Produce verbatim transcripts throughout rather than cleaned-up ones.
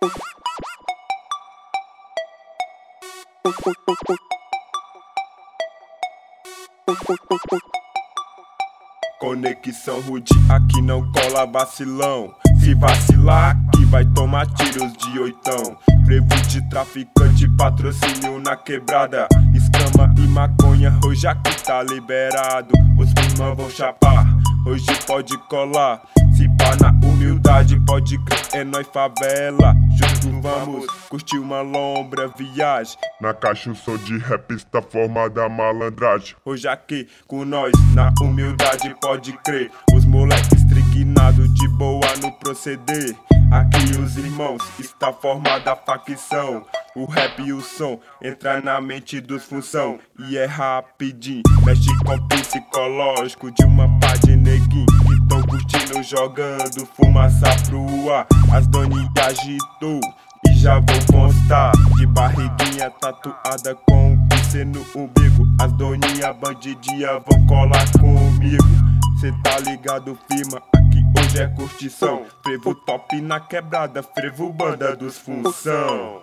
Conexão rude, aqui não cola vacilão. Se vacilar, aqui vai tomar tiros de oitão. Frevo de traficante, patrocínio na quebrada. Escama e maconha, hoje aqui tá liberado. Os firmão vão chapar, hoje pode colar. Se pá na humildade, pode crer, é nóis favela. Juntos vamos curtir uma lombra viagem. Na caixa o som de rap está formada a malandragem. Hoje aqui com nós, na humildade, pode crer. Os moleques trignados de boa no proceder. Aqui os irmãos, está formada a facção. O rap e o som entra na mente dos função. E é rapidinho, mexe com o psicológico de uma pá de neguinho que tão curtindo, jogando fumaça pro ar. As doninhas agitou e já vou constar, de barriguinha tatuada com um piercing no umbigo. As doninhas bandidinha vão colar comigo. Cê tá ligado, firma, aqui hoje é curtição. Frevo top na quebrada, frevo banda dos função.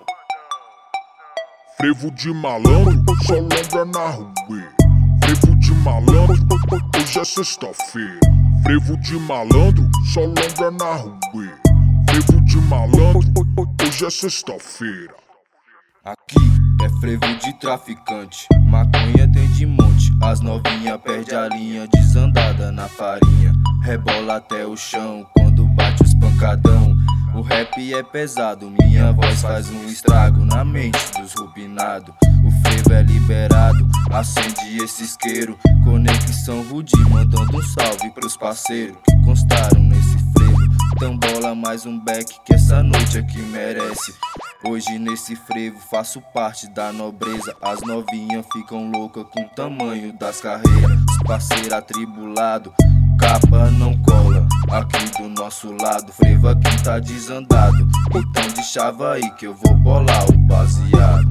Frevo de malandro, só lombra na rua. Frevo de malandro, hoje é sexta-feira. Frevo de malandro, só lombra na rua. Frevo de malandro, hoje é sexta-feira. Aqui é frevo de traficante, maconha tem de monte. As novinha perde a linha, desandada na farinha. Rebola até o chão quando bate os pancadão. O rap é pesado, minha voz faz um estrago na mente dos rubinados. O frevo é liberado, acende esse isqueiro. Conexão rude, mandando um salve pros parceiros que constaram nesse frevo. Então bola mais um back que essa noite aqui merece. Hoje nesse frevo faço parte da nobreza. As novinhas ficam loucas com o tamanho das carreiras. Os parceiros atribulados, capa não cola aqui do nosso lado. Frevo aqui tá desandado, então deixava aí que eu vou bolar o baseado.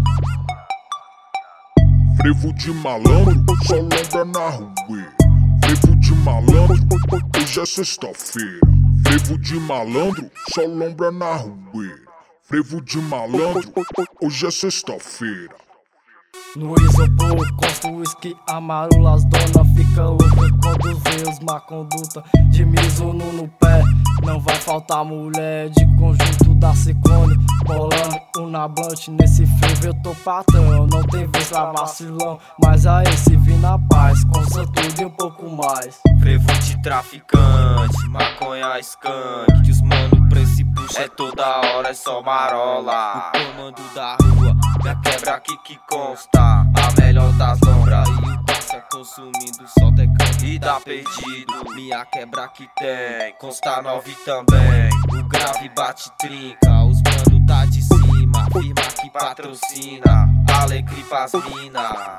Frevo de malandro, só lombra na rua. Frevo de malandro, hoje é sexta-feira. Frevo de malandro, só lombra na rua. Frevo de malandro, hoje é sexta-feira. No isopor, costo whisky amarelo. As dona fica louca quando vê os má conduta. De Mizuno no pé, não vai faltar mulher. De conjunto da Ciclone, bolando um na blunt. Nesse frevo eu tô patrão, não tem vez pra vacilão. Mas aí se vir na paz, consta tudo e um pouco mais. Frevo de traficante, maconha skunk. Que os mano preço puxa é toda hora, é só marola. O comando da rua, minha quebra aqui que consta. A melhor das lombras e o passa consumindo só tecando e dá perdido. Minha quebra que tem, consta nove também. O grave bate trinca, os mano tá de cima. Firma que patrocina, alegre pras mina.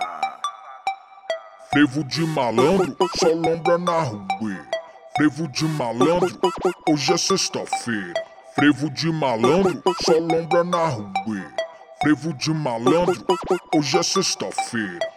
Frevo de malandro, só lombra na rua. Frevo de malandro, hoje é sexta-feira. Frevo de malandro, só lombra na rua. Frevo de malandro, hoje é sexta-feira.